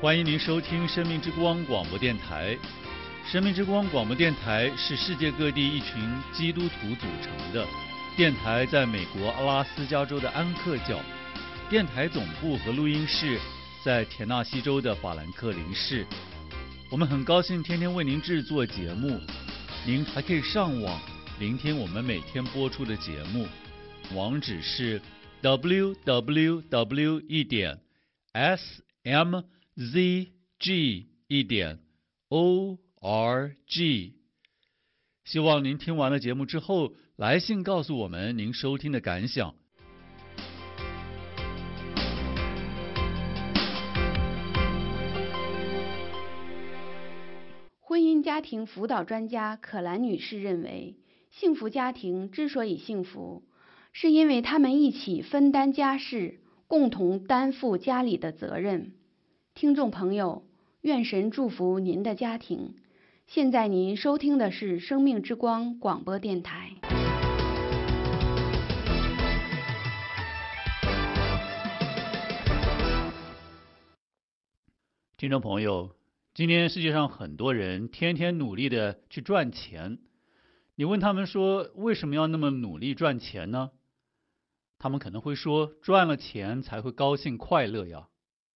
欢迎您收听生命之光广播电台。生命之光广播电台是世界各地一群基督徒组成的电台，在美国阿拉斯加州的安克教，电台总部和录音室在田纳西州的法兰克林市。我们很高兴天天为您制作节目，您还可以上网聆听我们每天播出的节目，网址是 www.smzg.org。 希望您听完了节目之后来信告诉我们您收听的感想。 婚姻家庭辅导专家可兰女士认为，幸福家庭之所以幸福，是因为他们一起分担家事，共同担负家里的责任。听众朋友，愿神祝福您的家庭。现在您收听的是生命之光广播电台。 听众朋友，今天世界上很多人天天努力的去赚钱，你问他们说为什么要那么努力赚钱呢？他们可能会说，赚了钱才会高兴快乐呀。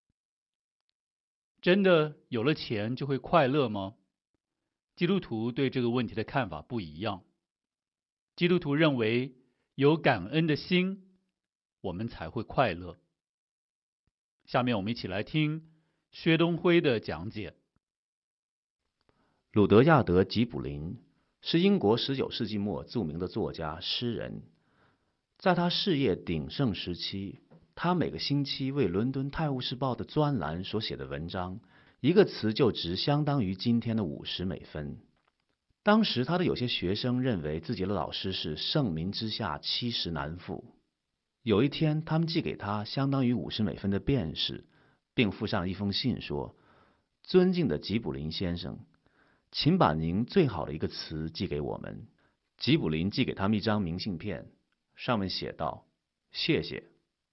真的有了钱就会快乐吗？基督徒对这个问题的看法不一样。基督徒认为，有感恩的心，我们才会快乐。下面我们一起来听薛东辉的讲解。 鲁德亚德·吉卜林是英国19世纪末著名的作家、诗人。在他事业鼎盛时期，他每个星期为伦敦《泰晤士报》的专栏所写的文章，一个词就值相当于今天的50美分。当时他的有些学生认为自己的老师是盛名之下70难副。有一天，他们寄给他相当于50美分的便士，并附上一封信说：“尊敬的吉卜林先生，请把您最好的一个词寄给我们。”吉卜林寄给他们一张明信片，上面写道：“谢谢。”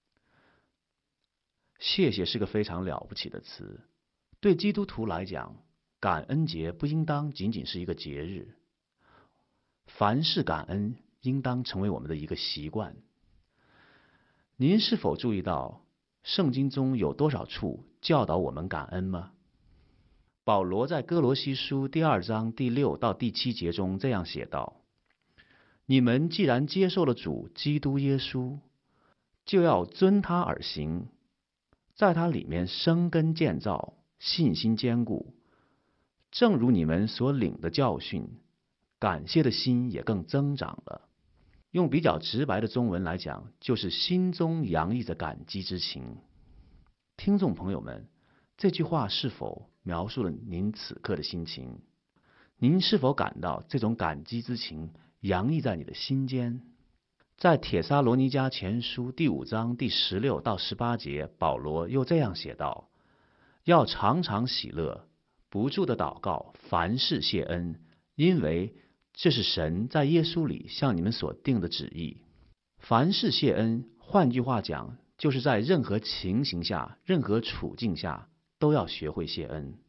谢谢是个非常了不起的词。对基督徒来讲，感恩节不应当仅仅是一个节日，凡事感恩应当成为我们的一个习惯。您是否注意到圣经中有多少处教导我们感恩吗？保罗在哥罗西书2章第6到第7节中这样写道：“你们既然接受了主基督耶稣，就要遵他而行，在他里面生根建造，信心坚固，正如你们所领的教训，感谢的心也更增长了。”用比较直白的中文来讲，就是心中洋溢着感激之情。听众朋友们，这句话是否描述了您此刻的心情？您是否感到这种感激之情洋溢在你的心间？在帖撒罗尼迦前书第5章第16到18节，保罗又这样写道：“要常常喜乐，不住的祷告，凡事谢恩，因为这是神在耶稣里向你们所定的旨意。”凡事谢恩，换句话讲，就是在任何情形下、任何处境下，都要学会谢恩。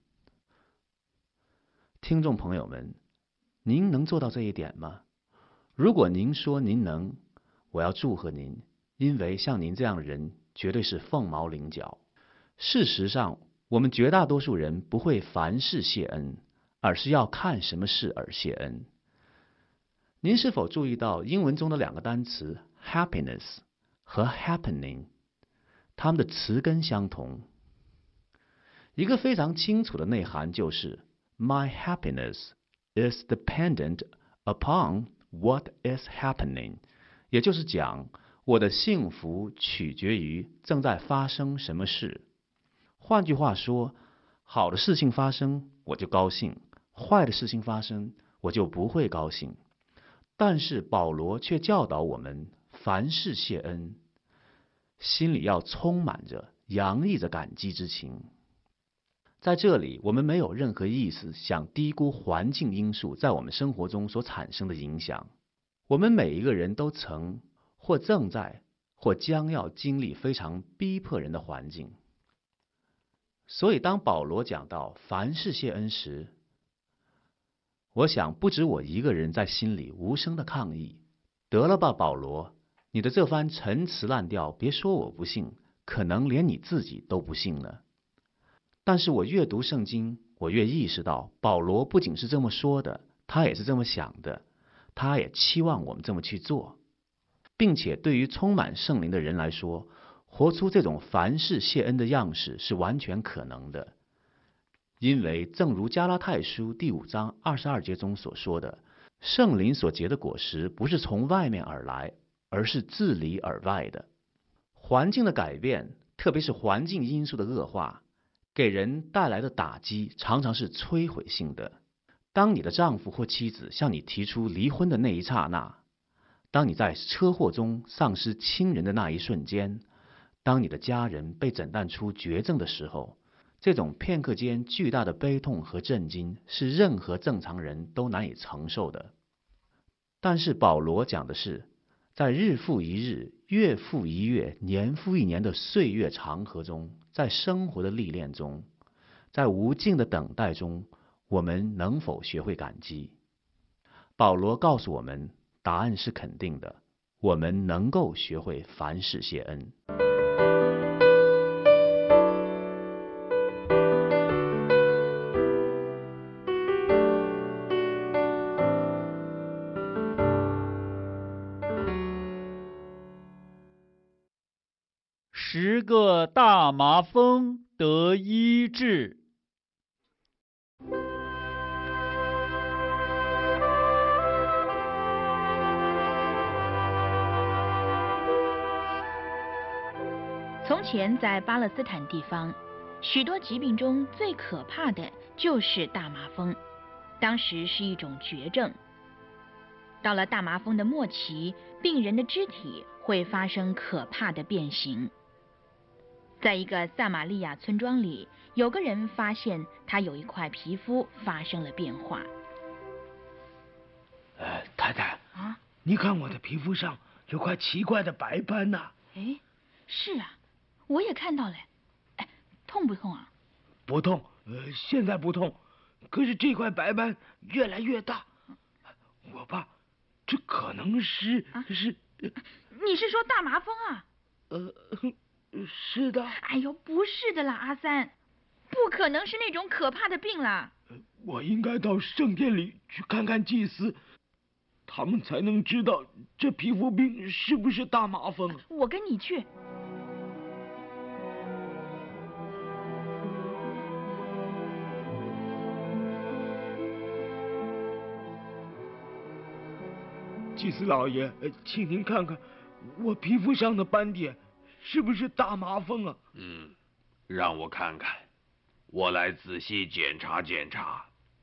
听众朋友们，您能做到这一点吗？如果您说您能，我要祝贺您，因为像您这样的人绝对是凤毛麟角。事实上，我们绝大多数人不会凡事谢恩，而是要看什么事而谢恩。您是否注意到英文中的2个单词 happiness 和 happening， 它们的词根相同。一个非常清楚的内涵就是 My happiness is dependent upon what is happening， 也就是讲，我的幸福取决于正在发生什么事。换句话说，好的事情发生我就高兴，坏的事情发生我就不会高兴。但是保罗却教导我们凡事谢恩，心里要充满着洋溢着感激之情。在这里，我们没有任何意思想低估环境因素在我们生活中所产生的影响。我们每一个人都曾或正在或将要经历非常逼迫人的环境。 所以当保罗讲到凡事谢恩时，我想不止我一个人在心里无声的抗议，得了吧，保罗，你的这番陈词滥调，别说我不信，可能连你自己都不信了。但是我越读圣经，我越意识到，保罗不仅是这么说的，他也是这么想的，他也期望我们这么去做，并且对于充满圣灵的人来说，活出这种凡事谢恩的样式是完全可能的。因为正如加拉太书第5章22节中所说的，圣灵所结的果实不是从外面而来，而是自里而外的。环境的改变，特别是环境因素的恶化，给人带来的打击常常是摧毁性的。当你的丈夫或妻子向你提出离婚的那一刹那，当你在车祸中丧失亲人的那一瞬间，当你的家人被诊断出绝症的时候，这种片刻间巨大的悲痛和震惊是任何正常人都难以承受的。但是保罗讲的是，在日复一日、月复一月、年复一年的岁月长河中，在生活的历练中，在无尽的等待中，我们能否学会感激？保罗告诉我们，答案是肯定的，我们能够学会凡事谢恩。 10个大麻风得医治。 从前在巴勒斯坦地方，许多疾病中最可怕的就是大麻风，当时是一种绝症。到了大麻风的末期，病人的肢体会发生可怕的变形。在一个撒玛利亚村庄里，有个人发现他有一块皮肤发生了变化。 太太啊， 你看我的皮肤上有块奇怪的白斑呐。 哎，是啊，我也看到了。哎，痛不痛啊？ 不痛，现在不痛，可是这块白斑越来越大。我怕这可能是。 你是说大麻风啊？ 是的。 哎呦，不是的啦，阿三，不可能是那种可怕的病啦。 我应该到圣殿里去看看祭司，他们才能知道这皮肤病是不是大麻风。 我跟你去。 祭司老爷，请您看看我皮肤上的斑点是不是大麻风啊？ 让我看看，我来仔细检查检查。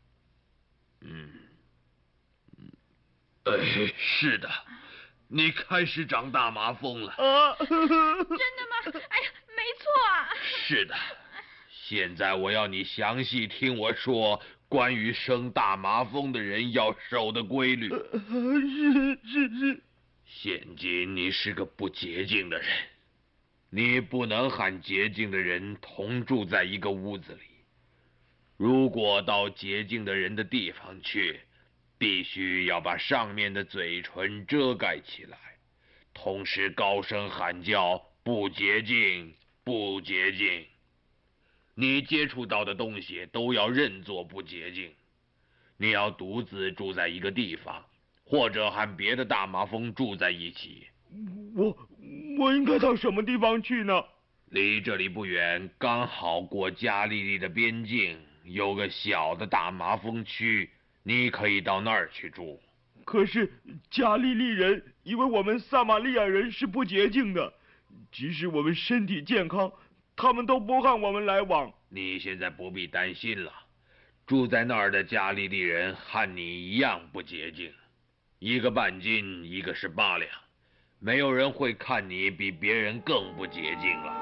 是的，你开始长大麻风了。 真的吗？哎呀，没错啊。 是的，现在我要你详细听我说关于生大麻风的人要守的规律。 是。 现今你是个不洁净的人，你不能和洁净的人同住在一个屋子里。如果到洁净的人的地方去，必须要把上面的嘴唇遮盖起来，同时高声喊叫：不洁净，不洁净。你接触到的东西都要认作不洁净。你要独自住在一个地方，或者和别的大麻风住在一起。 我应该到什么地方去呢？ 离这里不远，刚好过加利利的边境，有个小的大麻风区，你可以到那儿去住。 可是加利利人以为我们撒玛利亚人是不洁净的，即使我们身体健康，他们都不和我们来往。 你现在不必担心了，住在那儿的加利利人和你一样不洁净，一个半斤，一个是8两，没有人会看你比别人更不洁净了。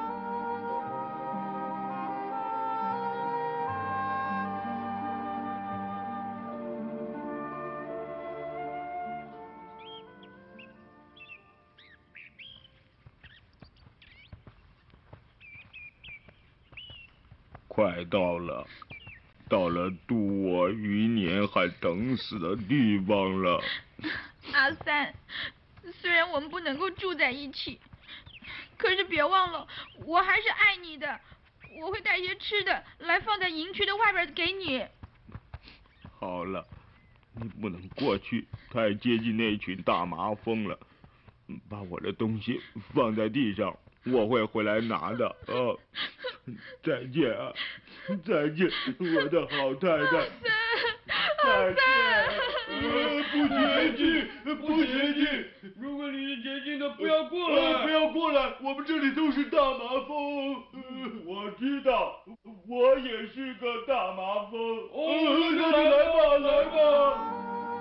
快到了，到了渡我余年还等死的地方了。 阿三，虽然我们不能够住在一起，可是别忘了，我还是爱你的。我会带些吃的来放在营区的外边给你。 好了，你不能过去，太接近那群大麻风了。把我的东西放在地上，我会回来拿的。再见啊，再见，我的好太太。再见。不洁净，不洁净！如果你是洁净的，不要过来，不要过来！我们这里都是大麻风。我知道，我也是个大麻风。那你来吧，来吧。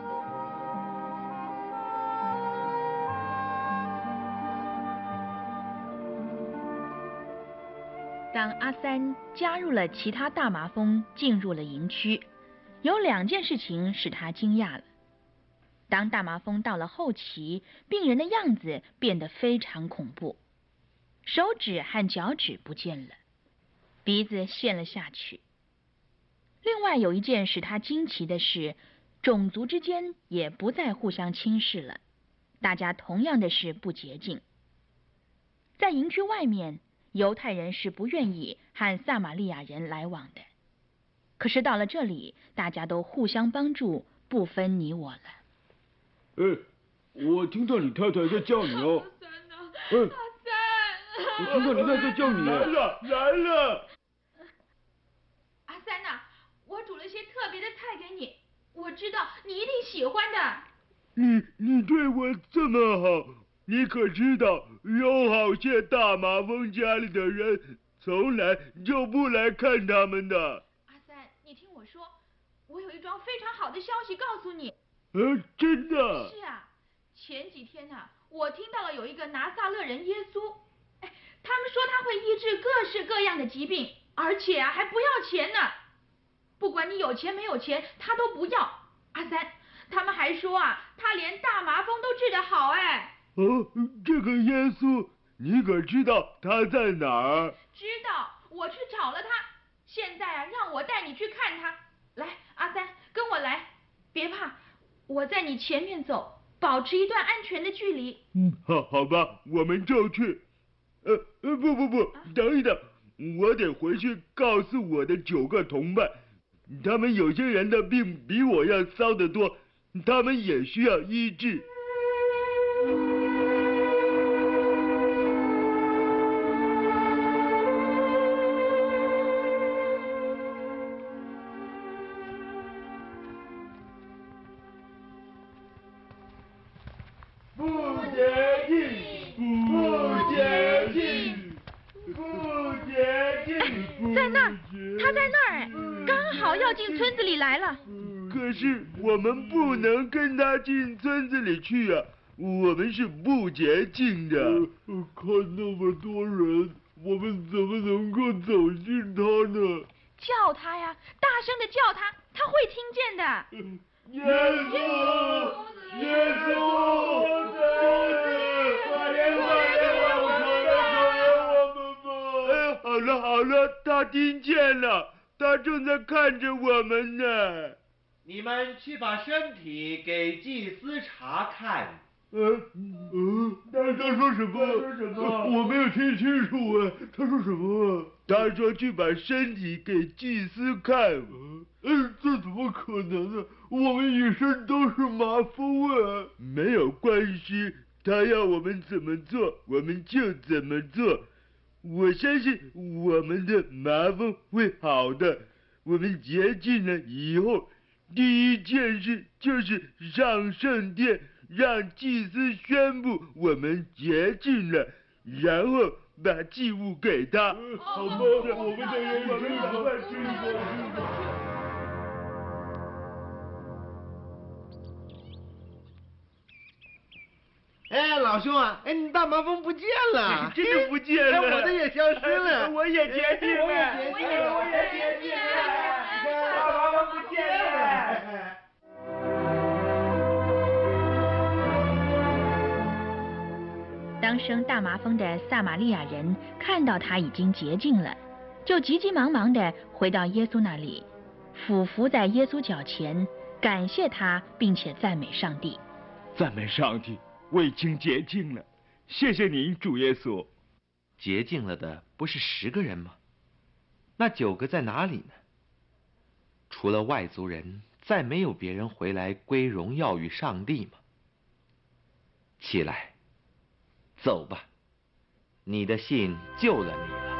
当阿三加入了其他大麻风，进入了营区，有2件事情使他惊讶了。当大麻风到了后期，病人的样子变得非常恐怖，手指和脚趾不见了，鼻子陷了下去。另外有一件使他惊奇的是，种族之间也不再互相轻视了，大家同样的是不洁净。在营区外面，犹太人是不愿意和撒玛利亚人来往的，可是到了这里，大家都互相帮助，不分你我了。 我听到你太太在叫你哦。阿三，我听到你太太叫你。来了。 阿三呐，我煮了些特别的菜给你，我知道你一定喜欢的。 你对我这么好，你可知道有好些大麻风家里的人从来就不来看他们的。 阿三，你听我说，我有一桩非常好的消息告诉你。 真的？ 是啊，前几天呐，我听到了有一个拿撒勒人耶稣，他们说他会医治各式各样的疾病，而且啊还不要钱呢。不管你有钱没有钱，他都不要。阿三，他们还说啊，他连大麻风都治得好。 这个耶稣，你可知道他在哪儿？ 知道，我去找了他。现在啊，让我带你去看他。来，阿三，跟我来，别怕，我在你前面走，保持一段安全的距离。 好吧，我们就去。不，等一等，我得回去告诉我的9个同伴，他们有些人的病比我要糟得多，他们也需要医治。 在那儿，他在那儿，刚好要进村子里来了。 可是我们不能跟他进村子里去啊，我们是不洁净的。看那么多人，我们怎么能够走进他呢？ 叫他呀，大声的叫他，他会听见的。 耶稣，耶稣，可怜我们吧！好了，他听见了，他正在看着我们呢。 你们去把身体给祭司查看。 他说什么？我没有听清楚啊。他说什么？他说去把身体给祭司看。这怎么可能呢？我们一身都是麻风啊。没有关系，他要我们怎么做，我们就怎么做。我相信我们的麻风会好的。我们洁净了以后，第一件事就是上圣殿，让祭司宣布我们洁净了，然后把祭物给他。好吧，我们的人赶快去吧。 老兄啊，你大麻风不见了， 真的不见了。 我的也消失了。 我也洁净了， 我也洁净了， 大麻风不见了。 当生大麻风的撒玛利亚人看到他已经洁净了， 就急急忙忙地回到耶稣那里，俯伏在耶稣脚前，感谢他，并且赞美上帝。 赞美上帝，我已经洁净了，谢谢您，主耶稣。 洁净了的不是10个人吗？那9个在哪里呢？除了外族人，再没有别人回来归荣耀与上帝吗？起来，走吧，你的信救了你了。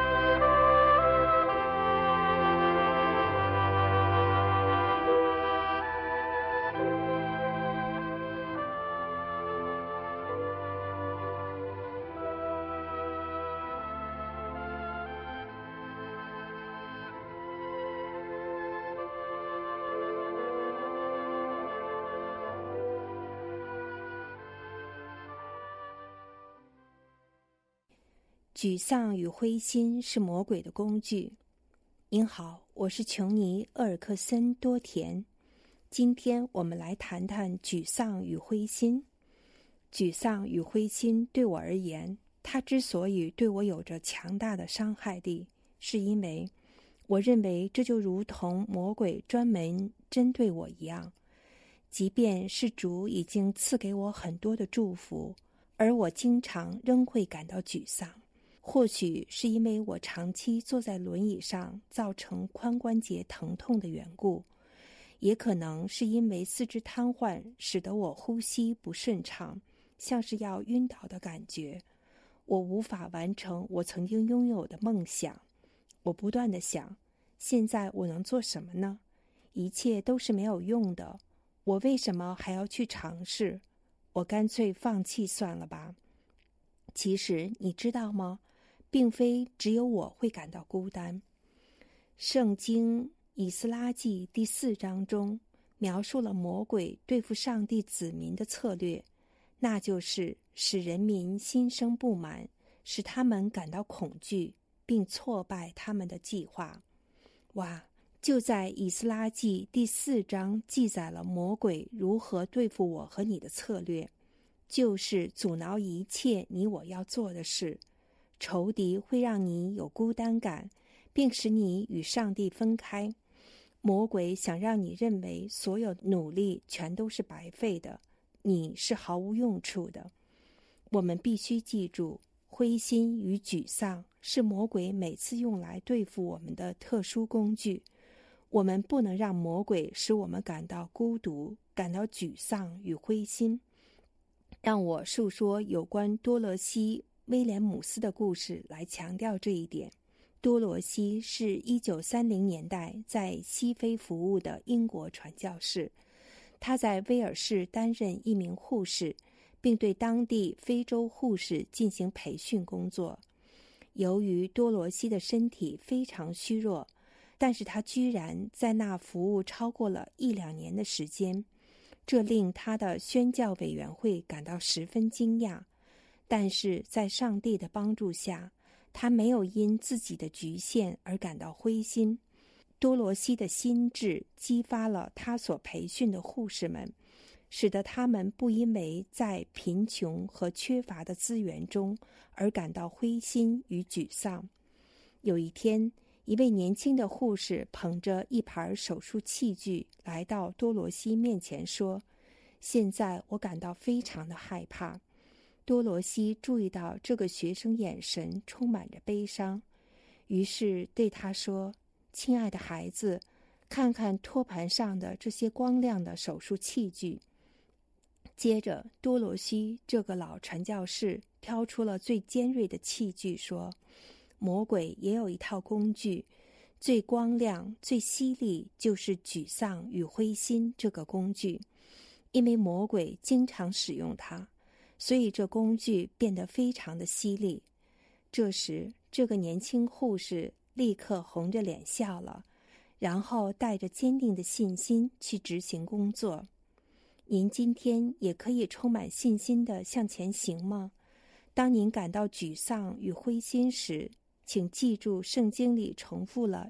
沮丧与灰心是魔鬼的工具。您好，我是琼尼·厄尔克森·多田。今天我们来谈谈沮丧与灰心。沮丧与灰心对我而言，它之所以对我有着强大的伤害力，是因为我认为这就如同魔鬼专门针对我一样。即便是主已经赐给我很多的祝福，而我经常仍会感到沮丧。或许是因为我长期坐在轮椅上造成髋关节疼痛的缘故，也可能是因为四肢瘫痪使得我呼吸不顺畅，像是要晕倒的感觉。我无法完成我曾经拥有的梦想。我不断地想，现在我能做什么呢？一切都是没有用的，我为什么还要去尝试？我干脆放弃算了吧。其实你知道吗？并非只有我会感到孤单。圣经以斯拉记第4章中描述了魔鬼对付上帝子民的策略，那就是使人民心生不满，使他们感到恐惧，并挫败他们的计划。哇！就在以斯拉记第4章记载了魔鬼如何对付我和你的策略，就是阻挠一切你我要做的事。仇敌会让你有孤单感，并使你与上帝分开。魔鬼想让你认为所有努力全都是白费的，你是毫无用处的。我们必须记住，灰心与沮丧是魔鬼每次用来对付我们的特殊工具。我们不能让魔鬼使我们感到孤独，感到沮丧与灰心。让我述说有关多罗西·威廉姆斯的故事来强调这一点。多罗西是1930年代在西非服务的英国传教士，他在威尔士担任一名护士，并对当地非洲护士进行培训工作。由于多罗西的身体非常虚弱，但是他居然在那服务超过了1-2年的时间，这令他的宣教委员会感到十分惊讶。但是在上帝的帮助下，他没有因自己的局限而感到灰心。多罗西的心智激发了他所培训的护士们，使得他们不因为在贫穷和缺乏的资源中而感到灰心与沮丧。有一天，一位年轻的护士捧着一盘手术器具来到多罗西面前说：“现在我感到非常的害怕。”多罗西注意到这个学生眼神充满着悲伤，于是对他说：“亲爱的孩子，看看托盘上的这些光亮的手术器具。”接着，多罗西这个老传教士挑出了最尖锐的器具，说：“魔鬼也有一套工具，最光亮、最犀利，就是沮丧与灰心这个工具，因为魔鬼经常使用它。”所以这工具变得非常的犀利。这时，这个年轻护士立刻红着脸笑了，然后带着坚定的信心去执行工作。您今天也可以充满信心地向前行吗？当您感到沮丧与灰心时，请记住圣经里重复了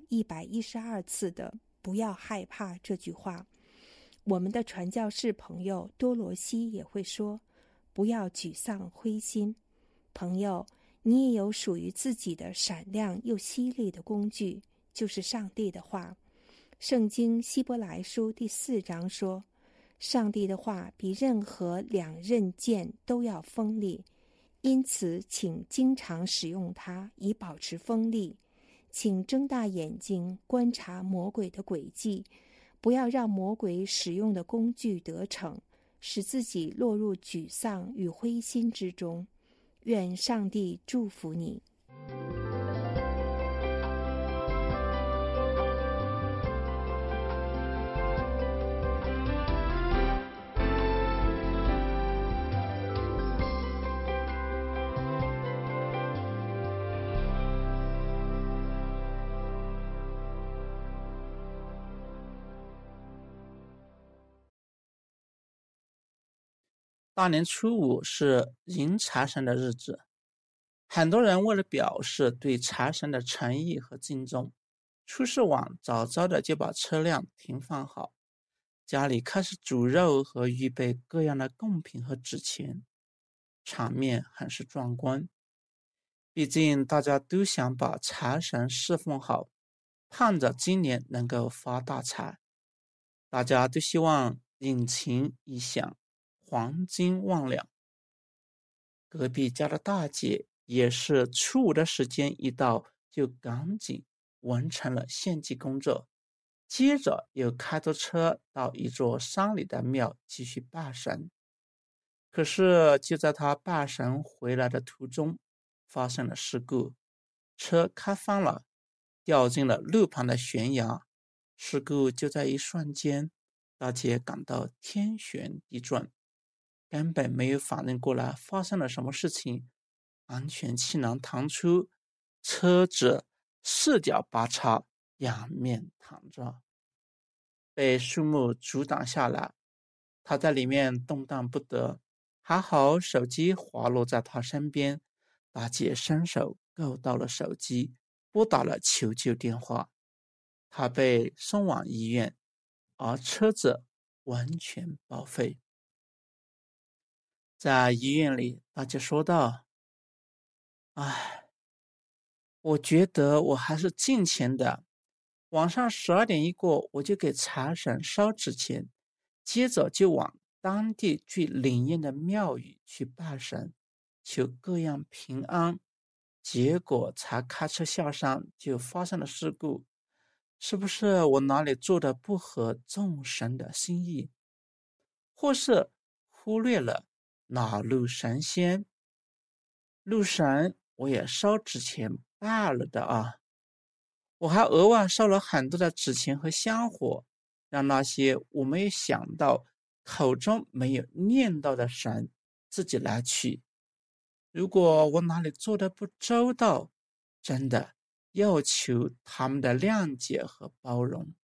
112次的“不要害怕”这句话。我们的传教士朋友多罗西也会说：“不要沮丧灰心。”朋友， 你也有属于自己的闪亮又犀利的工具，就是上帝的话。圣经希伯来书第4章说，上帝的话比任何2刃剑都要锋利，因此请经常使用它以保持锋利。请睁大眼睛观察魔鬼的诡计，不要让魔鬼使用的工具得逞，使自己落入沮丧与灰心之中。愿上帝祝福你。 大年初5是迎财神的日子，很多人为了表示对财神的诚意和敬重，出事晚早早的就把车辆停放好，家里开始煮肉和预备各样的贡品和纸钱，场面很是壮观。毕竟大家都想把财神侍奉好，盼着今年能够发大财，大家都希望引擎一响，黄金万两。隔壁家的大姐也是初5的时间一到，就赶紧完成了献祭工作，接着又开着车到一座山里的庙继续拜神。可是就在他拜神回来的途中，发生了事故，车开翻了，掉进了路旁的悬崖。事故就在一瞬间，大姐感到天旋地转，根本没有反应过来发生了什么事情，安全气囊弹出，车子四脚八叉，仰面躺着，被树木阻挡下来。他在里面动弹不得，还好手机滑落在他身边，大姐伸手够到了手机，拨打了求救电话。他被送往医院，而车子完全报废。在医院里，大姐说道：我觉得我还是尽钱的，晚上12点一过，我就给财神烧纸钱，接着就往当地最灵验的庙宇去拜神，求各样平安，结果才开车下山就发生了事故。是不是我哪里做的不合众神的心意，或是忽略了哪路神仙？路神我也烧纸钱拜了的啊，我还额外烧了很多的纸钱和香火，让那些我没有想到口中没有念到的神自己来取。如果我哪里做的不周到，真的要求他们的谅解和包容。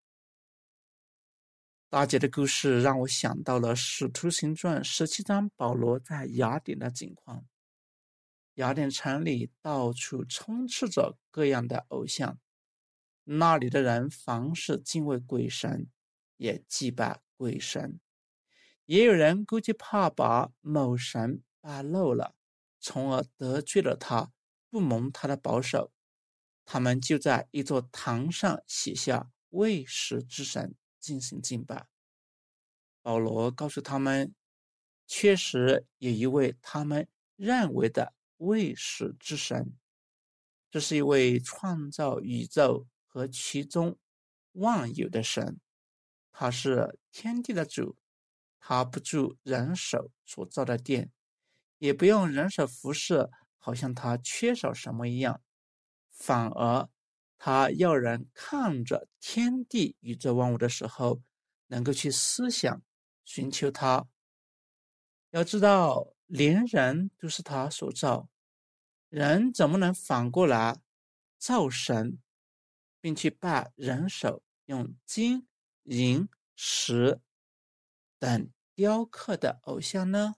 大姐的故事让我想到了《使徒行传》17章保罗在雅典的境况。雅典城里到处充斥着各样的偶像，那里的人凡是敬畏鬼神，也祭拜鬼神。也有人估计怕把某神败露了，从而得罪了他，不蒙他的保守，他们就在一座坛上写下未识之神进行敬拜。保罗告诉他们，确实有一位他们认为的未识之神，这是一位创造宇宙和其中万有的神，他是天地的主，他不住人手所造的殿，也不用人手服侍，好像他缺少什么一样，反而他要人看着天地宇宙万物的时候，能够去思想寻求他。要知道连人都是他所造，人怎么能反过来造神，并去拜人手用金银石等雕刻的偶像呢？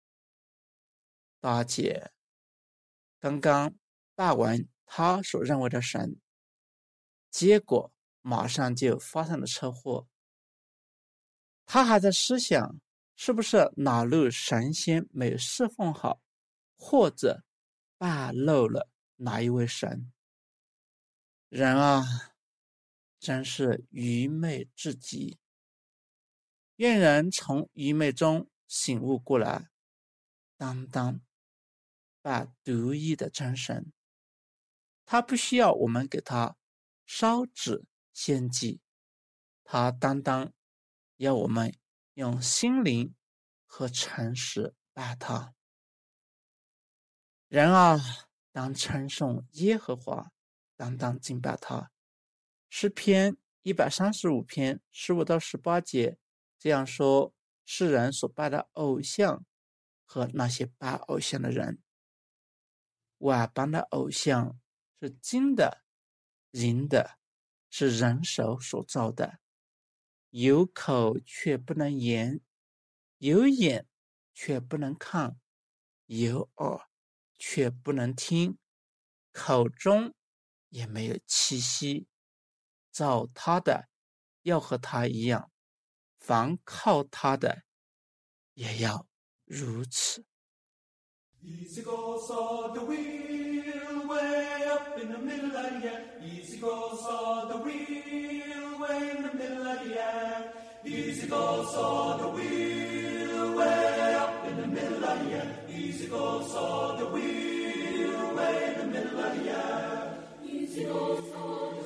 大姐刚刚拜完他所认为的神，结果马上就发生了车祸。他还在思想是不是哪路神仙没有侍奉好，或者霸漏了哪一位神。人啊，真是愚昧至极！愿人从愚昧中醒悟过来，当把独一的真神，他不需要我们给他烧纸献祭，他当要我们用心灵和诚实拜他。人啊，当称颂耶和华，当敬拜他。诗篇135篇15到18节这样说：世人所拜的偶像和那些拜偶像的人，外邦的偶像是金的、银的，是人手所造的，有口却不能言，有眼却不能看，有耳却不能听，口中也没有气息。造他的要和他一样，凡靠他的也要如此。 Easy goes all the wheel way up in the middle of the air. Easy goes all the wheel way in the middle of the air. Easy goes all the wheel way up in the middle of the air. Easy goes all the wheel way in the middle of the air. Easy goes all the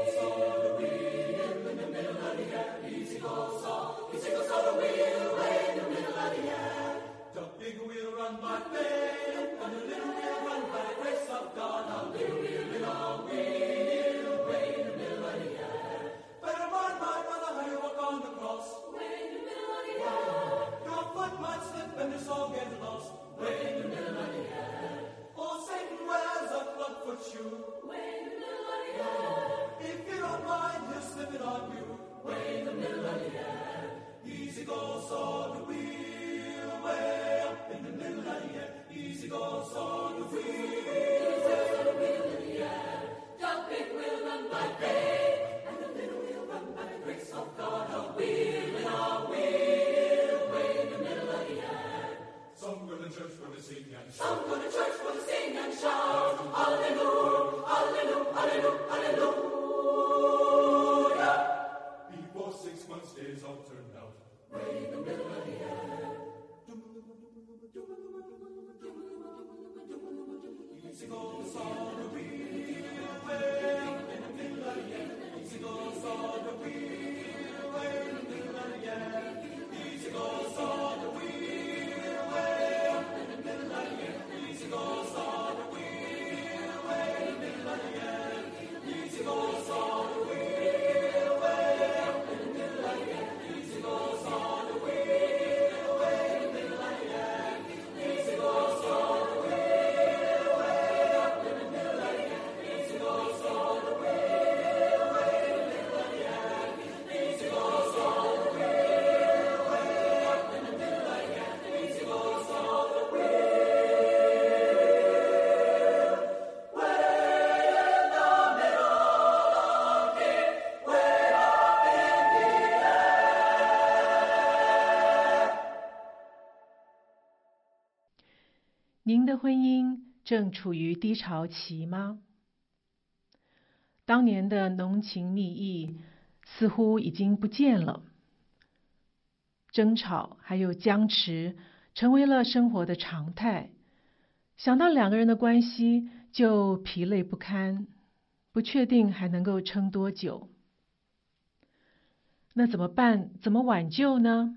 wheel in the middle of the air. Easy goes all the wheel way in the middle of the air. The big wheel run by faith, and the little wheel run by the grace of God. A little wheel in a wheel way in the middle of the air. Better mind, my brother, how you walk on the cross. Way in the middle of the air. Your foot might slip and your soul get lost. Way in the middle of the air. Oh, Satan wears a clubfoot shoe. Way in the middle of the air. If you don't mind, he'll slip it on you. Way in the middle of the air. Easy goes all the wheel, way up in the middle of the air. Easy goes all the wheel, way on the wheel in the air. The big wheel run by faith, and the little wheel run by the grace of God. A wheel in a wheel, way in the middle of the air. Some go to church for the sing and shout. Some go to church for the sing and shout. Hallelujah, hallelujah, hallelujah, hallelujah. Before 6 months days all turned out. Way in the middle of the air. Easy goes all the wheel, way up in the middle of the air. Easy goes all the wheel, way in the middle of the air. Easy goes all the wheel, way up in the middle of the air. Easy goes all the wheel, way in the middle of the air. Easy goes all the wheel, way up in the middle of the air. Easy goes all the wheel, way in the middle of the air. Easy goes all the wheel, way up in the middle of the air. Easy goes all the wheel, way in the middle of the air. Easy goes all the wheel, way up in the middle of the air. Easy goes all the wheel, way in the middle of the way up in the air. 您的婚姻正处于低潮期吗？当年的浓情蜜意似乎已经不见了，争吵还有僵持成为了生活的常态。想到两个人的关系就疲累不堪，不确定还能够撑多久。那怎么办？怎么挽救呢？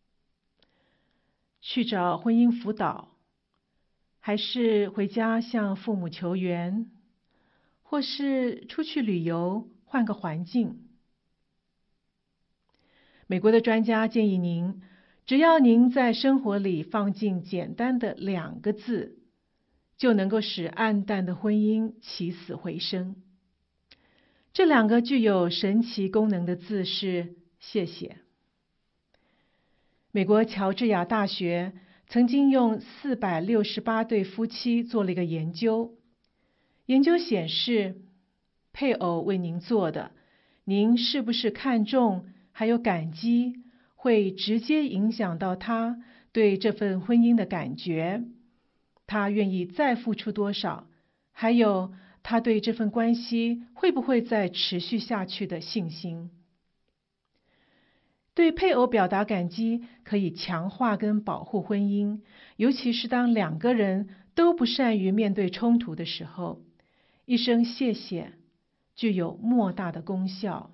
去找婚姻辅导，还是回家向父母求援，或是出去旅游，换个环境？美国的专家建议您，只要您在生活里放进简单的2个字，就能够使暗淡的婚姻起死回生。这2个具有神奇功能的字是谢谢。美国乔治亚大学曾经用468对夫妻做了一个研究，研究显示，配偶为您做的，您是不是看重还有感激，会直接影响到他对这份婚姻的感觉， 他愿意再付出多少，还有他对这份关系会不会再持续下去的信心。对配偶表达感激可以强化跟保护婚姻，尤其是当两个人都不善于面对冲突的时候，一声谢谢具有莫大的功效。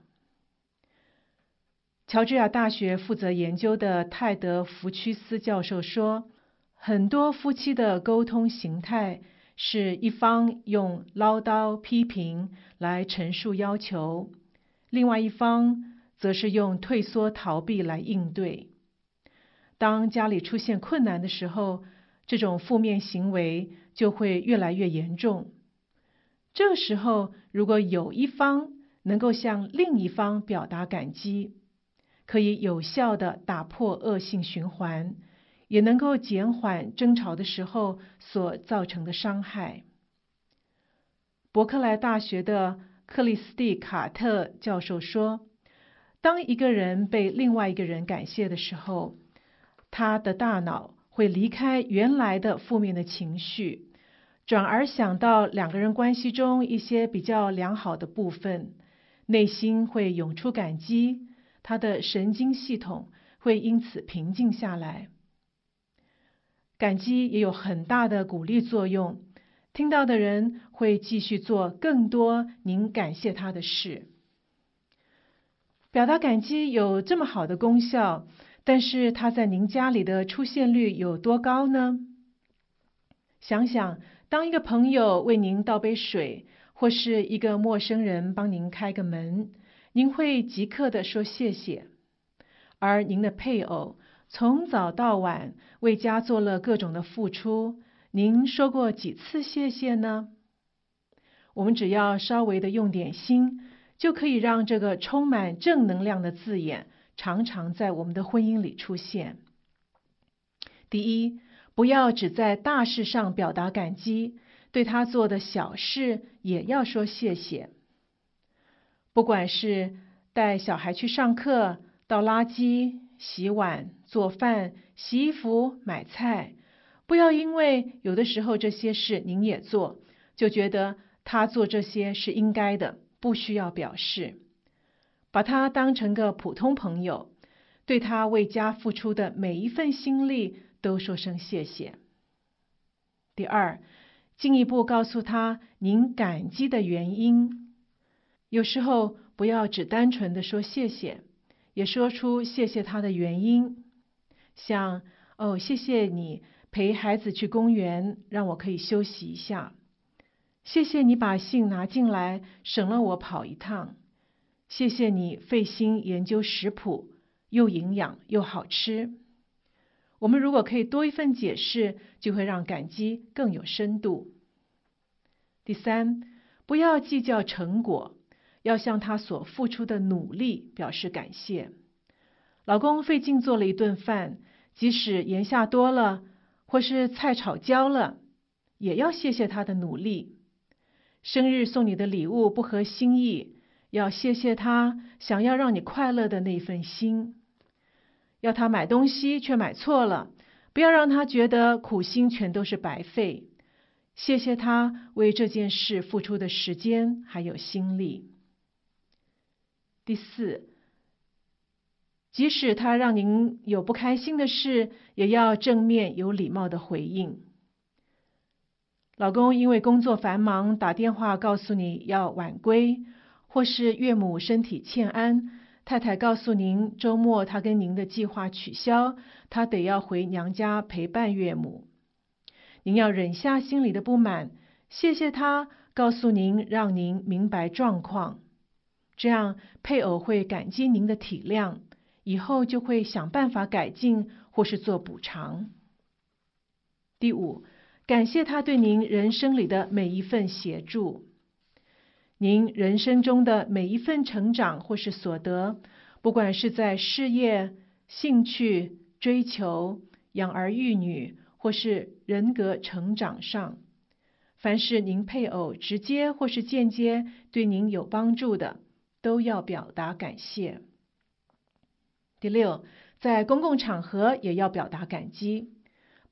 乔治亚大学负责研究的泰德·福屈斯教授说，很多夫妻的沟通形态是一方用唠叨批评来陈述要求，另外一方则是用退缩逃避来应对。当家里出现困难的时候，这种负面行为就会越来越严重。这时候，如果有一方能够向另一方表达感激，可以有效地打破恶性循环，也能够减缓争吵的时候所造成的伤害。伯克莱大学的克里斯蒂·卡特教授说，当一个人被另外一个人感谢的时候，他的大脑会离开原来的负面的情绪，转而想到两个人关系中一些比较良好的部分，内心会涌出感激，他的神经系统会因此平静下来。感激也有很大的鼓励作用，听到的人会继续做更多您感谢他的事。表达感激有这么好的功效，但是它在您家里的出现率有多高呢？想想，当一个朋友为您倒杯水，或是一个陌生人帮您开个门，您会即刻地说谢谢。而您的配偶从早到晚为家做了各种的付出，您说过几次谢谢呢？我们只要稍微的用点心，就可以让这个充满正能量的字眼常常在我们的婚姻里出现。第一，不要只在大事上表达感激，对他做的小事也要说谢谢。不管是带小孩去上课、倒垃圾、洗碗、做饭、洗衣服、买菜，不要因为有的时候这些事您也做，就觉得他做这些是应该的，不需要表示。把他当成个普通朋友，对他为家付出的每一份心力都说声谢谢。第二，进一步告诉他您感激的原因。有时候不要只单纯的说谢谢，也说出谢谢他的原因。像，谢谢你陪孩子去公园，让我可以休息一下。谢谢你把信拿进来，省了我跑一趟。谢谢你费心研究食谱，又营养又好吃。我们如果可以多一份解释，就会让感激更有深度。第三，不要计较成果，要向他所付出的努力表示感谢。老公费劲做了一顿饭，即使盐下多了，或是菜炒焦了，也要谢谢他的努力。生日送你的礼物不合心意，要谢谢他想要让你快乐的那份心。要他买东西却买错了，不要让他觉得苦心全都是白费。谢谢他为这件事付出的时间还有心力。第四，即使他让您有不开心的事，也要正面有礼貌的回应。老公因为工作繁忙打电话告诉你要晚归，或是岳母身体欠安，太太告诉您周末他跟您的计划取消，他得要回娘家陪伴岳母。您要忍下心里的不满，谢谢他告诉您，让您明白状况。这样配偶会感激您的体谅，以后就会想办法改进或是做补偿。第五，感谢他对您人生里的每一份协助。您人生中的每一份成长或是所得，不管是在事业、兴趣、追求、养儿育女，或是人格成长上，凡是您配偶直接或是间接对您有帮助的，都要表达感谢。第六，在公共场合也要表达感激，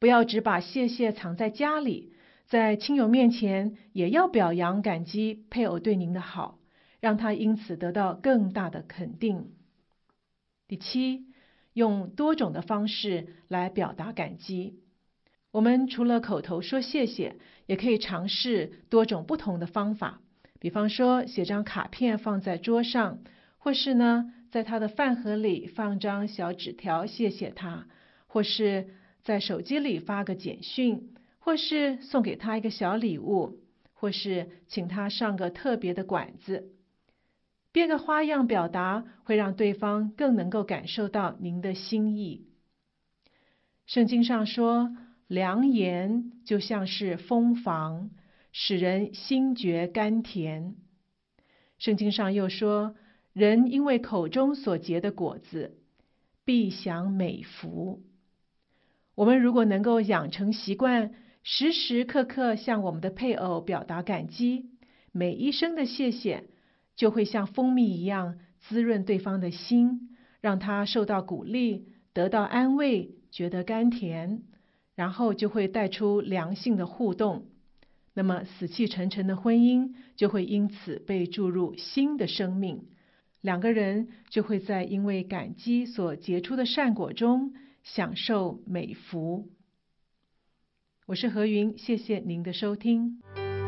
不要只把谢谢藏在家里，在亲友面前也要表扬感激配偶对您的好，让他因此得到更大的肯定。第七，用多种的方式来表达感激。我们除了口头说谢谢，也可以尝试多种不同的方法，比方说写张卡片放在桌上，或是呢在他的饭盒里放张小纸条谢谢他，或是在手机里发个简讯，或是送给他一个小礼物，或是请他上个特别的馆子。变个花样表达，会让对方更能够感受到您的心意。圣经上说，良言就像是蜂房，使人心觉甘甜。圣经上又说，人因为口中所结的果子，必享美福。我们如果能够养成习惯，时时刻刻向我们的配偶表达感激，每一声的谢谢就会像蜂蜜一样滋润对方的心，让他受到鼓励，得到安慰，觉得甘甜，然后就会带出良性的互动。那么死气沉沉的婚姻就会因此被注入新的生命，两个人就会在因为感激所结出的善果中享受美福。我是何云，谢谢您的收听。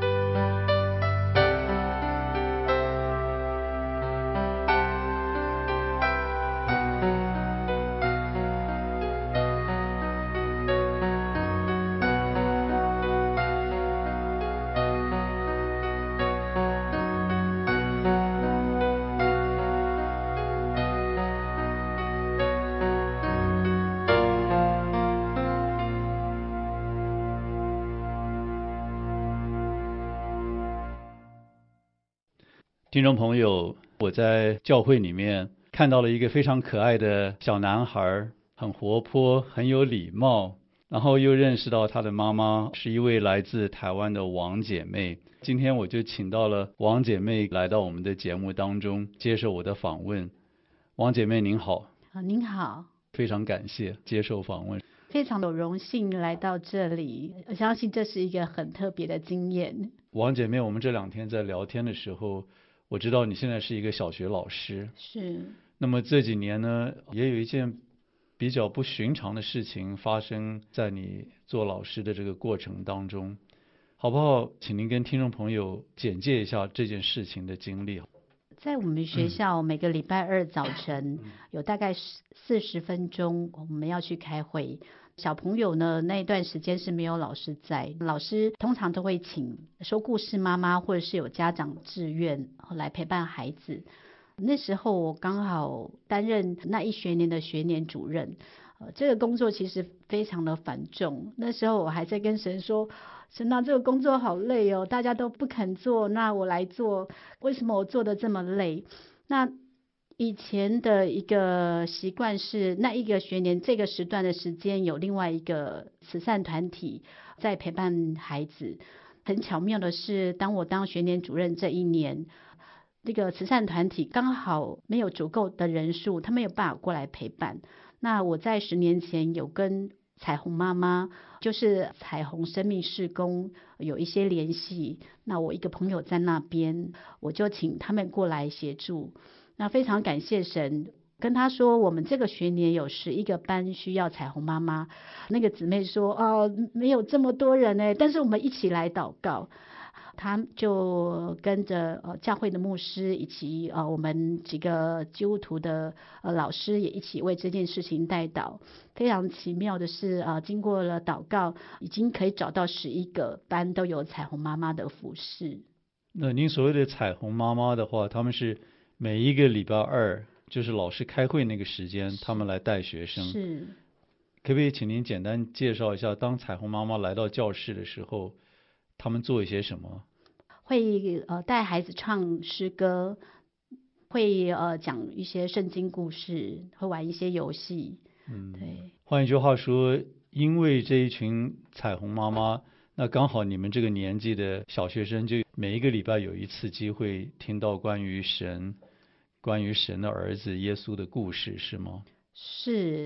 听众朋友，我在教会里面看到了一个非常可爱的小男孩，很活泼，很有礼貌，然后又认识到他的妈妈是一位来自台湾的王姐妹。今天我就请到了王姐妹来到我们的节目当中接受我的访问。王姐妹您好。 您好， 非常感谢接受访问， 非常有荣幸来到这里，我相信这是一个很特别的经验。 王姐妹，我们这2天在聊天的时候，我知道你现在是一个小学老师， 是。 那么这几年呢，也有一件比较不寻常的事情发生在你做老师的这个过程当中，好不好？请您跟听众朋友简介一下这件事情的经历。 在我们学校，每个礼拜二早晨有大概40分钟，我们要去开会。小朋友呢，那一段时间是没有老师在，老师通常都会请说故事妈妈或者是有家长志愿来陪伴孩子。那时候我刚好担任那一学年的学年主任，这个工作其实非常的繁重。那时候我还在跟神说，神啊，这个工作好累哦，大家都不肯做，那我来做，为什么我做得这么累？那以前的一个习惯是，那一个学年这个时段的时间有另外一个慈善团体在陪伴孩子。很巧妙的是，当我当学年主任这一年，这个慈善团体刚好没有足够的人数，他没有办法过来陪伴。那我在10年前有跟彩虹妈妈，就是彩虹生命事工有一些联系，那我一个朋友在那边，我就请他们过来协助。那非常感谢神，跟他说我们这个学年有11个班需要彩虹妈妈。那个姊妹说，没有这么多人耶，但是我们一起来祷告。他就跟着教会的牧师以及我们几个基督徒的老师也一起为这件事情代祷。非常奇妙的是经过了祷告，已经可以找到11个班都有彩虹妈妈的服事。 那您所谓的彩虹妈妈的话，他们是每一个礼拜二，就是老师开会那个时间，他们来带学生。 是。 可不可以请您简单介绍一下，当彩虹妈妈来到教室的时候，他们做一些什么？ 会带孩子唱诗歌，会讲一些圣经故事，会玩一些游戏。对。 换一句话说，因为这一群彩虹妈妈，那刚好你们这个年纪的小学生，就每一个礼拜有一次机会听到关于神的儿子耶稣的故事，是吗？ 是。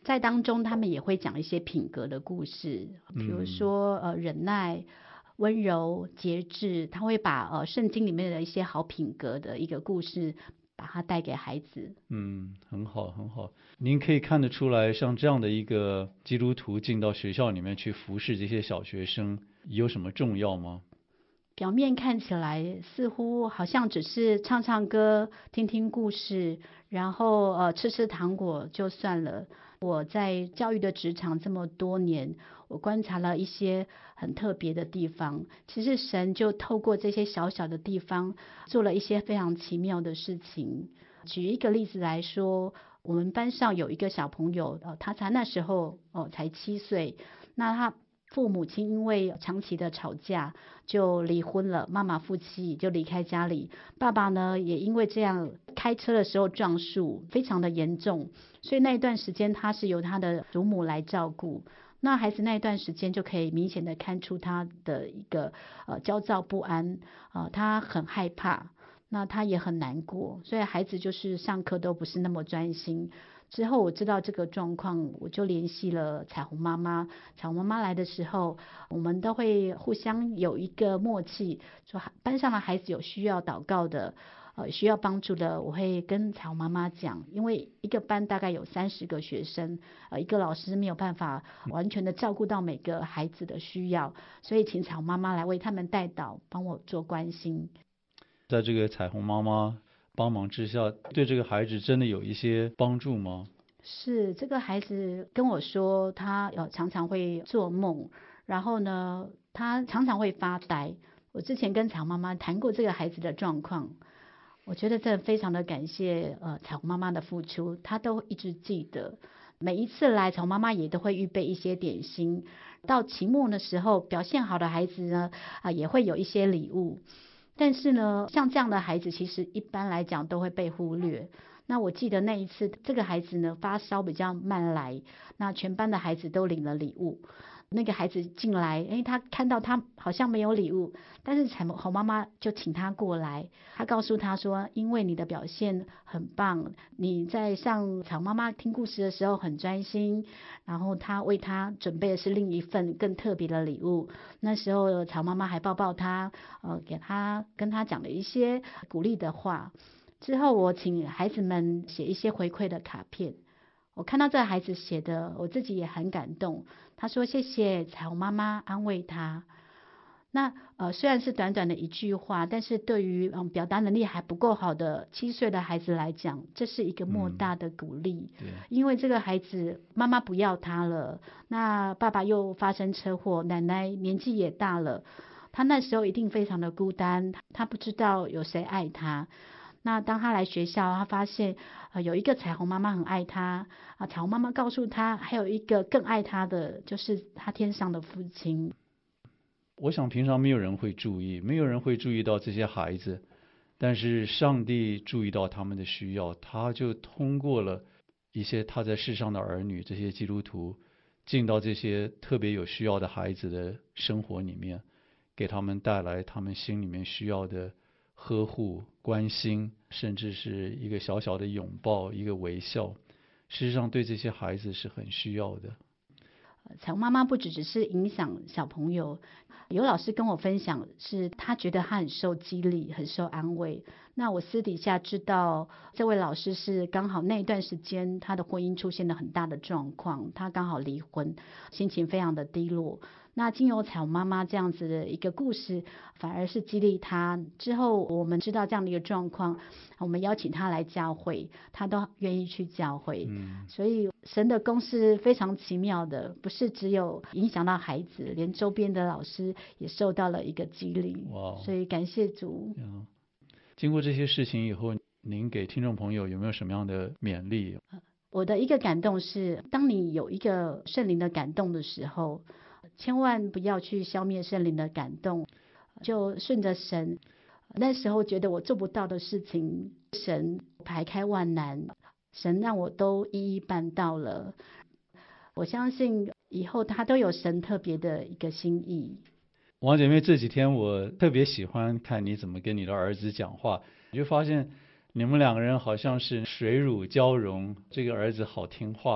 在当中他们也会讲一些品格的故事，比如说忍耐、温柔、节制，他会把圣经里面的一些好品格的一个故事把它带给孩子。 很好很好。您可以看得出来，像这样的一个基督徒进到学校里面去服侍这些小学生，有什么重要吗？ 表面看起来似乎好像只是唱唱歌、听听故事，然后吃吃糖果就算了。我在教育的职场这么多年，我观察了一些很特别的地方。其实神就透过这些小小的地方，做了一些非常奇妙的事情。举一个例子来说，我们班上有一个小朋友，他那时候才7岁，那他父母亲因为长期的吵架就离婚了，妈妈负气就离开家里，爸爸呢也因为这样开车的时候撞树，非常的严重，所以那一段时间他是由他的祖母来照顾。那孩子那一段时间就可以明显的看出他的一个焦躁不安，他很害怕，那他也很难过，所以孩子就是上课都不是那么专心。之后我知道这个状况，我就联系了彩虹妈妈。彩虹妈妈来的时候，我们都会互相有一个默契，说班上的孩子有需要祷告的，需要帮助的，我会跟彩虹妈妈讲，因为一个班大概有30个学生，一个老师没有办法完全的照顾到每个孩子的需要，所以请彩虹妈妈来为他们代祷，帮我做关心。 在这个彩虹妈妈帮忙之下，对这个孩子真的有一些帮助吗？ 是，这个孩子跟我说，他常常会做梦，然后呢，他常常会发呆。我之前跟彩虹妈妈谈过这个孩子的状况，我觉得这非常的感谢彩虹妈妈的付出，他都一直记得。每一次来，彩虹妈妈也都会预备一些点心，到期末的时候，表现好的孩子呢，也会有一些礼物。但是呢，像这样的孩子其实一般来讲都会被忽略。那我记得那一次这个孩子呢发烧比较慢来，那全班的孩子都领了礼物。那个孩子进来，他看到他好像没有礼物，但是彩虹妈妈就请他过来，他告诉他说，因为你的表现很棒，你在上彩虹妈妈听故事的时候很专心，然后他为他准备的是另一份更特别的礼物。那时候彩虹妈妈还抱抱他，跟他讲了一些鼓励的话。之后我请孩子们写一些回馈的卡片，我看到这个孩子写的，我自己也很感动。他说谢谢彩虹妈妈安慰他。那虽然是短短的一句话，但是对于表达能力还不够好的7岁的孩子来讲，这是一个莫大的鼓励。因为这个孩子妈妈不要他了，那爸爸又发生车祸，奶奶年纪也大了，他那时候一定非常的孤单，他不知道有谁爱他。那当他来学校，他发现有一个彩虹妈妈很爱他，彩虹妈妈告诉他还有一个更爱他的，就是他天上的父亲。 我想平常没有人会注意，没有人会注意到这些孩子，但是上帝注意到他们的需要，他就通过了一些他在世上的儿女，这些基督徒进到这些特别有需要的孩子的生活里面，给他们带来他们心里面需要的呵护、关心，甚至是一个小小的拥抱、一个微笑，事实上对这些孩子是很需要的。 彩虹妈妈不只是影响小朋友，有老师跟我分享，是他觉得他很受激励，很受安慰。那我私底下知道，这位老师是刚好那一段时间他的婚姻出现了很大的状况，他刚好离婚，心情非常的低落。那经由彩虹妈妈这样子的一个故事，反而是激励他。之后我们知道这样的一个状况，我们邀请他来教会，他都愿意去教会。所以神的工是非常奇妙的，不是只有影响到孩子，连周边的老师也受到了一个激励。所以感谢主。 经过这些事情以后，您给听众朋友有没有什么样的勉励？ 我的一个感动是，当你有一个圣灵的感动的时候，千万不要去消灭圣灵的感动，就顺着神。那时候觉得我做不到的事情，神排开万难，神让我都一一办到了。我相信以后他都有神特别的一个心意。 王姐妹，这几天我特别喜欢看你怎么跟你的儿子讲话，你就发现你们两个人好像是水乳交融，这个儿子好听话，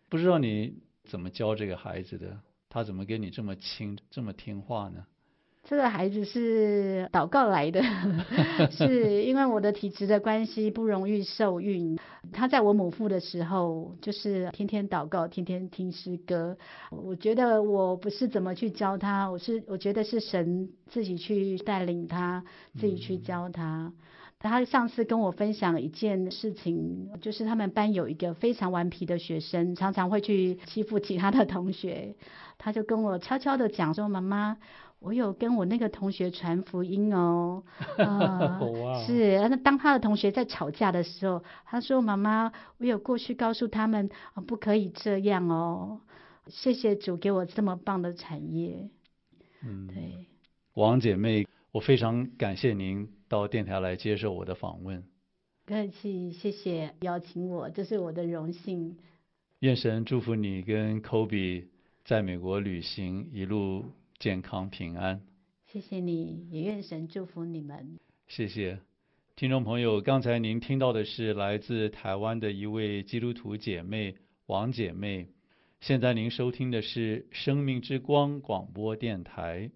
不知道你怎么教这个孩子的？他怎么跟你这么亲，这么听话呢？ 这个孩子是祷告来的，是因为我的体质的关系不容易受孕。他在我母腹的时候，就是天天祷告，天天听诗歌。我觉得我不是怎么去教他，我觉得是神自己去带领他，自己去教他。他上次跟我分享一件事情，就是他们班有一个非常顽皮的学生，常常会去欺负其他的同学。他就跟我悄悄的讲说：“妈妈，我有跟我那个同学传福音哦。是，那当他的同学在吵架的时候，他说：妈妈，我有过去告诉他们，不可以这样哦。谢谢主给我这么棒的产业。对， 王姐妹，我非常感谢您到电台来接受我的访问。 不客气，谢谢邀请我，这是我的荣幸。 愿神祝福你跟 Kobe 在美国旅行一路健康平安。 谢谢你，也愿神祝福你们。 谢谢。听众朋友，刚才您听到的是来自台湾的一位基督徒姐妹王姐妹。现在您收听的是生命之光广播电台。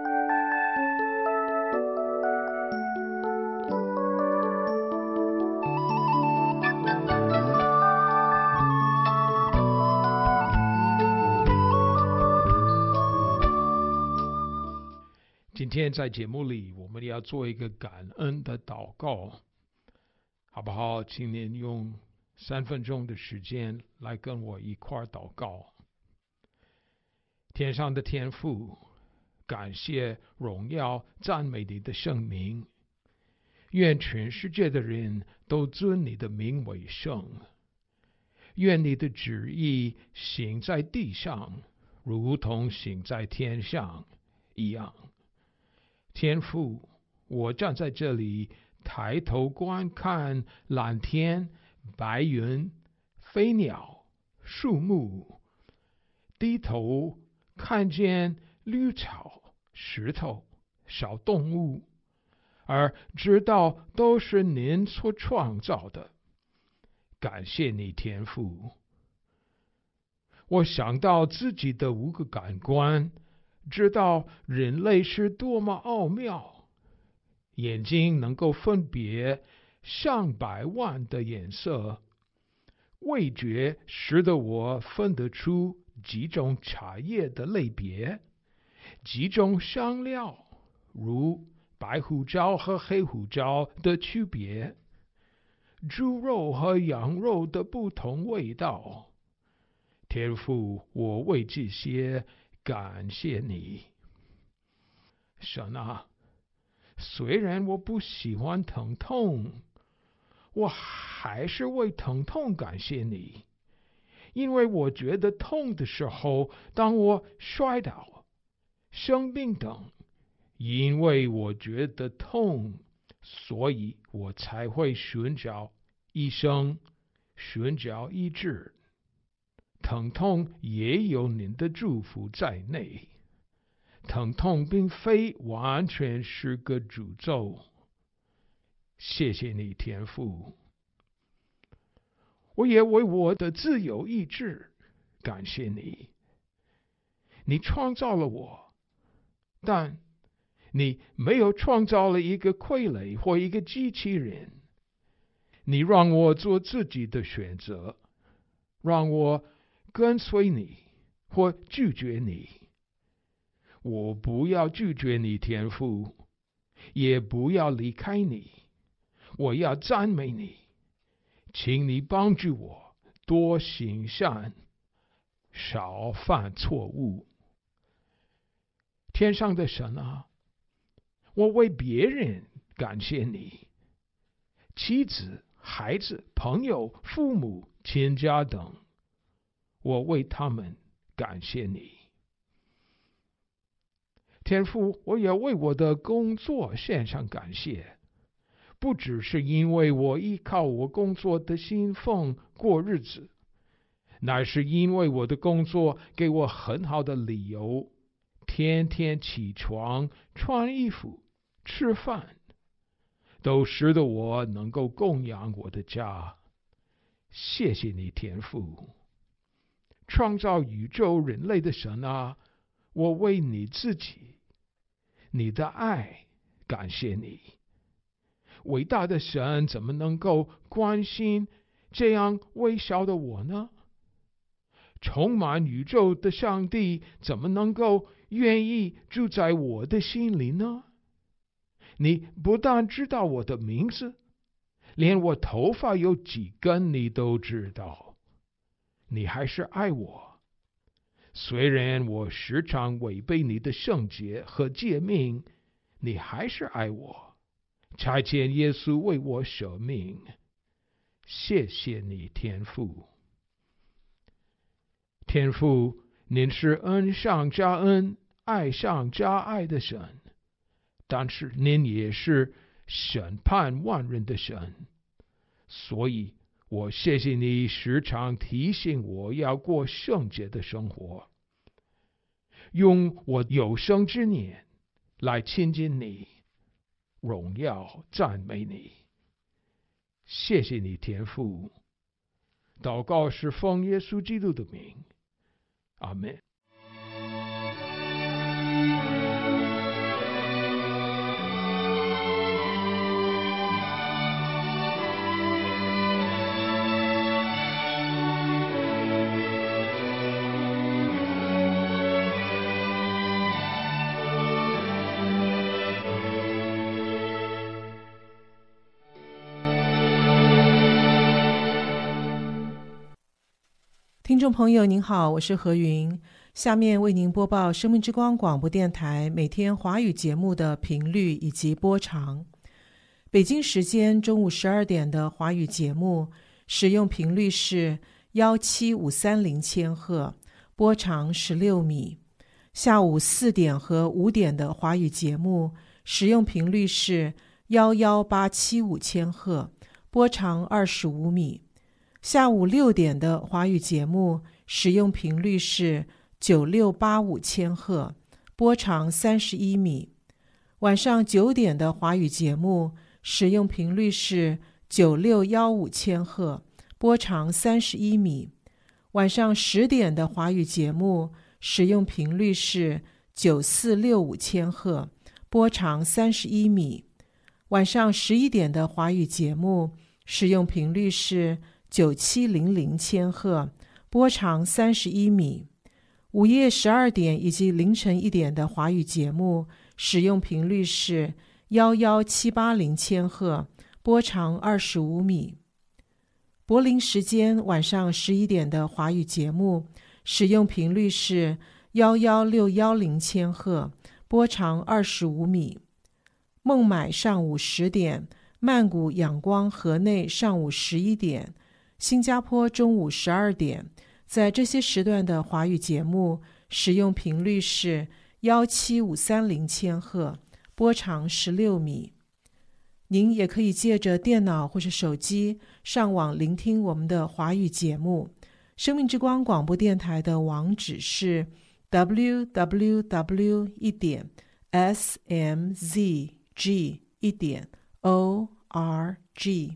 今天在节目里，我们要做一个感恩的祷告，好不好？请您用3分钟的时间来跟我一块祷告。天上的天父，感谢、荣耀、赞美你的圣名，愿全世界的人都尊你的名为圣，愿你的旨意行在地上，如同行在天上一样。天父，我站在这里，抬头观看蓝天、白云、飞鸟、树木，低头看见绿草、石头、小动物，而知道都是您所创造的。感谢你，天父。我想到自己的5个感官，知道人类是多么奥妙，眼睛能够分别上百万的颜色，味觉使得我分得出几种茶叶的类别，几种香料，如白胡椒和黑胡椒的区别，猪肉和羊肉的不同味道。天父，我为这些感谢你。神啊，虽然我不喜欢疼痛，我还是为疼痛感谢你，因为我觉得痛的时候，当我摔倒、生病等，因为我觉得痛，所以我才会寻找医生，寻找医治。疼痛也有您的祝福在内，疼痛并非完全是个诅咒。谢谢你，天父。我也为我的自由意志感谢你。你创造了我，但你没有创造了一个傀儡或一个机器人。你让我做自己的选择，让我跟随你或拒绝你。我不要拒绝你，天父，也不要离开你。我要赞美你，请你帮助我多行善，少犯错误。天上的神啊，我为别人感谢你，妻子、孩子、朋友、父母、亲家等，我为他们感谢你。天父，我也为我的工作献上感谢，不只是因为我依靠我工作的薪俸过日子，乃是因为我的工作给我很好的理由，天天起床、穿衣服、吃饭，都使得我能够供养我的家。谢谢你，天父。 创造宇宙人类的神啊，我为你自己，你的爱感谢你。伟大的神怎么能够关心这样微小的我呢？充满宇宙的上帝怎么能够愿意住在我的心里呢？你不但知道我的名字，连我头发有几根你都知道，你还是爱我。虽然我时常违背你的圣洁和诫命，你还是爱我，差遣耶稣为我舍命。谢谢你，天父。天父，您是恩上加恩、爱上加爱的神，但是您也是审判万人的神，所以我谢谢你时常提醒我要过圣洁的生活，用我有生之年来亲近你，荣耀赞美你。谢谢你，天父。祷告是奉耶稣基督的名，阿们。 听众朋友您好，我是何云，下面为您播报生命之光广播电台每天华语节目的频率以及播长。北京时间中午12点的华语节目使用频率是17530千赫，波长16米。下午4点和5点的华语节目使用频率是11875千赫，波长25米。下午6点的华语节目使用频率是9685千赫，波长31米。晚上9点的华语节目使用频率是9615千赫，波长31米。晚上10点的华语节目使用频率是9465千赫，波长31米。晚上11点的华语节目使用频率是9700千赫，波长31米。午夜12点以及凌晨1点的华语节目使用频率是11780千赫，波长25米。柏林时间晚上11点的华语节目使用频率是11610千赫，波长25米。孟买上午10点，曼谷仰光河内上午11点，新加坡中午12点，在这些时段的华语节目使用频率是17530千赫，波长16米。您也可以借着电脑或是手机上网聆听我们的华语节目。生命之光广播电台的网址是 www.smzg1.org。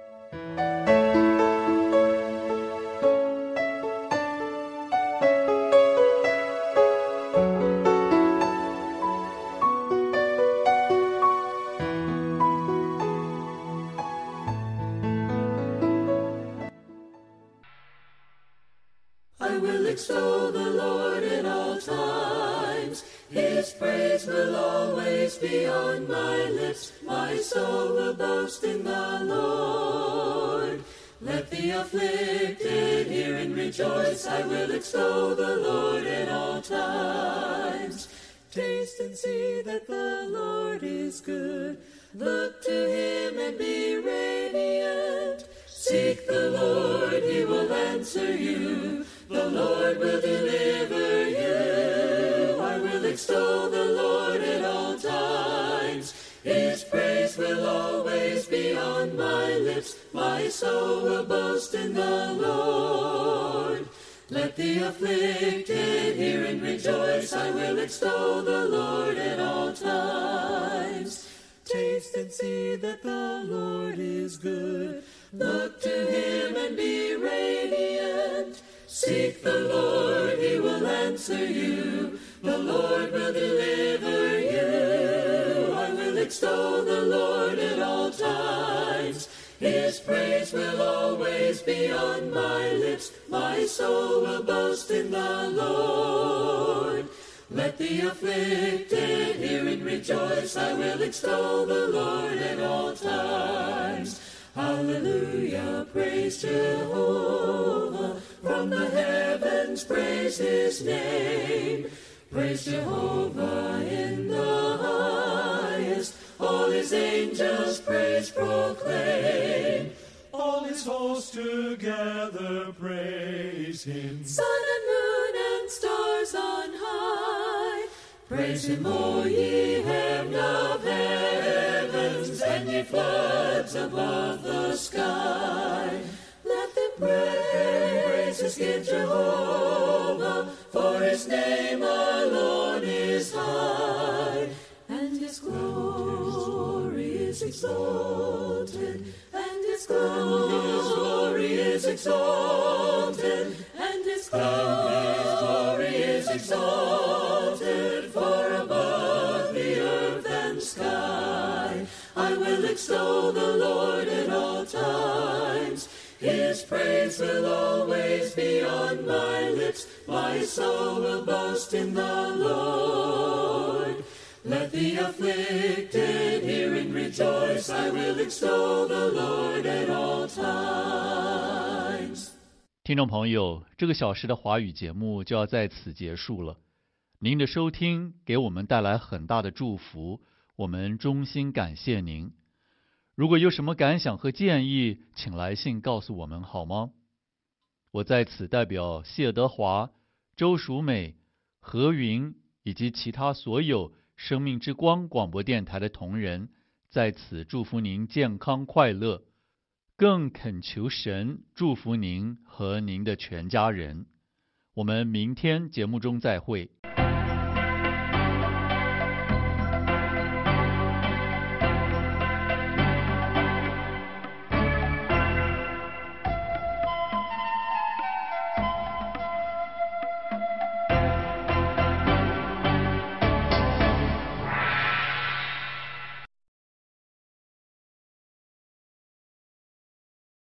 I will extol the Lord at all times. His praise will always be on my lips. My soul will boast in the Lord. Let the afflicted hear and rejoice. I will extol the Lord at all times. Taste and see that the Lord is good. Look to him and be radiant. Seek the Lord, he will answer you. The Lord will deliver you. I will extol the Lord at all times. His praise will always be on my lips. My soul will boast in the Lord. Let the afflicted hear and rejoice. I will extol the Lord at all times. Taste and see that the Lord is good. Look to him and be radiant. Seek the Lord, he will answer you. The Lord will deliver you. I will extol the Lord at all times. His praise will always be on my lips. My soul will boast in the Lord. Let the afflicted hear and rejoice. I will extol the Lord at all times. Hallelujah, praise Jehovah. From the heavens praise his name. Praise Jehovah in the highest. All his angels praise proclaim. All his hosts together praise him. Sun and moon and stars on high. Praise him, O ye heaven of heavens, and ye floods above the sky. Let them praises give Jehovah, for his name alone is high, and his glory is exalted, and his glory is exalted, and his glory is exalted, far above the earth and sky. I will extol the Lord at all times. His praise will always be on my lips. My soul will boast in the Lord. Let the afflicted hear and rejoice. I will extol the Lord at all times. 听众朋友，这个小时的华语节目就要在此结束了。您的收听给我们带来很大的祝福，我们衷心感谢您。如果有什么感想和建议，请来信告诉我们好吗？我在此代表谢德华、周淑美、何云以及其他所有生命之光广播电台的同仁，在此祝福您健康快乐，更恳求神祝福您和您的全家人。我们明天节目中再会。